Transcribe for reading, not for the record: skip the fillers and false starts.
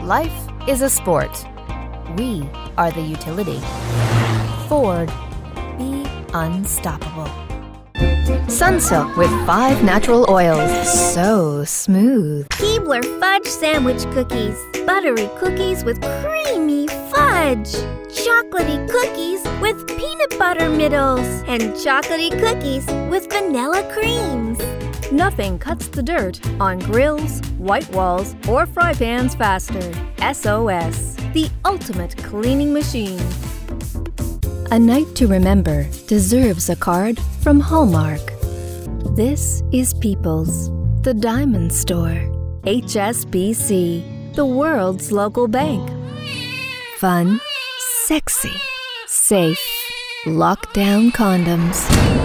Life is a sport. We are the utility. Ford. Be unstoppable. Sunsilk with 5 natural oils. So smooth. Keebler Fudge Sandwich Cookies. Buttery cookies with creamy fudge. Chocolatey cookies with peanut butter middles. And chocolatey cookies with vanilla creams. Nothing cuts the dirt on grills, white walls, or fry pans faster. SOS, the ultimate cleaning machine. A night to remember deserves a card from Hallmark. This is People's, the Diamond Store. HSBC, the world's local bank. Fun, sexy, safe. Lockdown condoms.